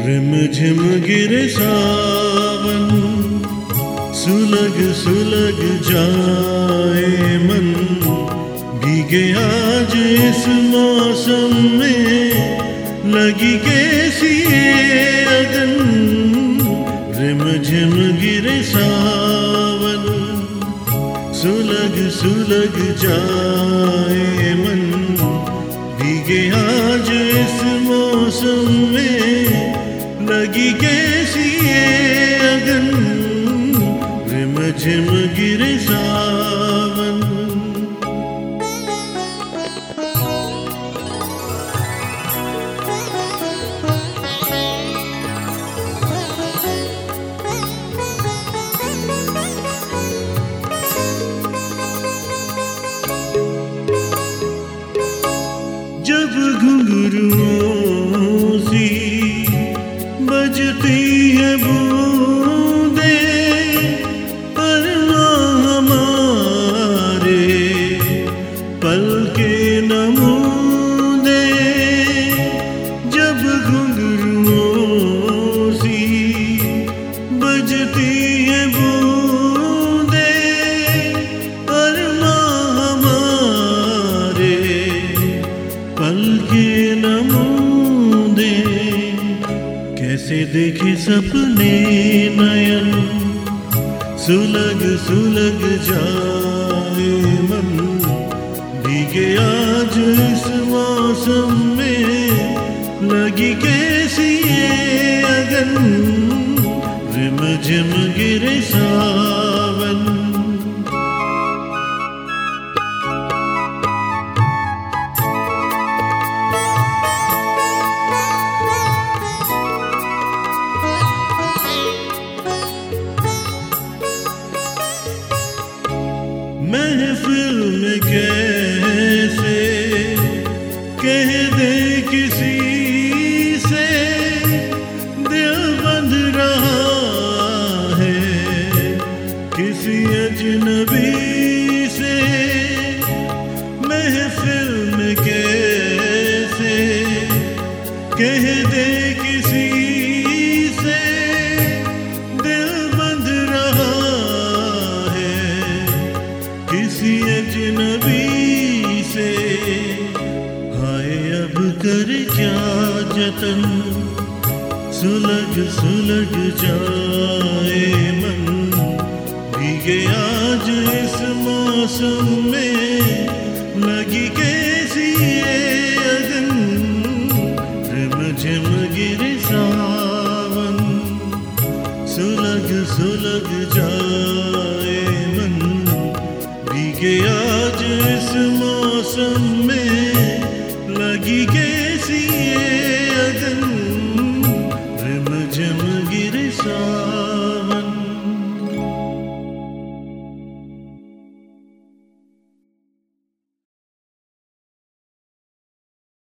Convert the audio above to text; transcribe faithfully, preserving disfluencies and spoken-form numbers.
Rim झिम गिरे सावन, सुलग सुलग जाए मन। भीगे आज इस मौसम में, लगी कैसी ये अगन। रिम झिम गिरे सावन, सुलग सुलग जाए मन। भीगे आज इस मौसम में, लगी कैसी ये अगन। रिम झिम गिरे सावन। जब घुंघरुओं सी बजती है बूंदे, अरमां हमारे पल के नमूने। जब घुंघरुओं सी बजती है बूंदे, अरमां हमारे पल के नमूने। कैसे देखे सपने नयन, सुलग सुलग जाए मन। भीगे आज इस मौसम में, लगी कैसी ये अगन। रिम झिम गिरे सावन। महफिल में कैसे कह दे किसी से, दिल बंध रहा है किसी अजनबी से। महफिल में कैसे कह दे किसी से, दिल बंध रहा किसी अजनबी से। हाय अब कर क्या जतन, सुलग सुलग जाए मन। भीगे आज इस मौसम में, लगी कैसी ये अगन। रिम झिम गिरे सावन, सुलग सुलग जाए मन। भीगे आज इस मौसम में, लगी कैसी ये अगन। रिम झिम गिरे सावन।